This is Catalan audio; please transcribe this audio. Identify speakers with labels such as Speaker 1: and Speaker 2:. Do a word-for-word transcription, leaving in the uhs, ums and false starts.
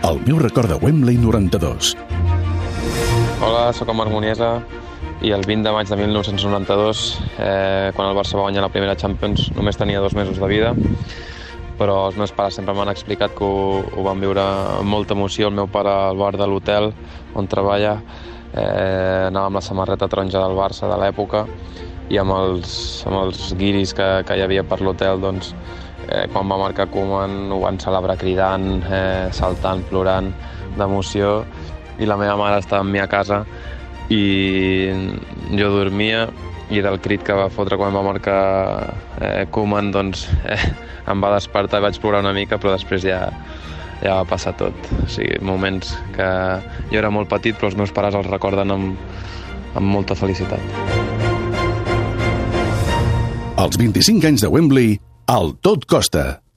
Speaker 1: El meu record de Wembley noranta-dos.
Speaker 2: Hola, sóc en Marc Muniesa i el vint de maig de mil nou-cents noranta-dos, eh, quan el Barça va guanyar la primera Champions, només tenia dos mesos de vida, però els meus pares sempre m'han explicat que ho, ho van viure amb molta emoció. El meu pare al bar de l'hotel on treballa eh, anava amb la samarreta taronja del Barça de l'època i amb els, amb els guiris que, que hi havia per l'hotel, doncs, eh, quan va marcar Koeman ho van celebrar cridant, eh, saltant, plorant d'emoció, i la meva mare estava amb mi a casa i jo dormia i del crit que va fotre quan va marcar eh, Koeman, doncs eh, em va despertar i vaig plorar una mica, però després ja, ja va passar tot. O sigui, moments que jo era molt petit, però els meus pares els recorden amb, amb molta felicitat.
Speaker 1: Els vint-i-cinc anys de Wembley, al Tot Costa.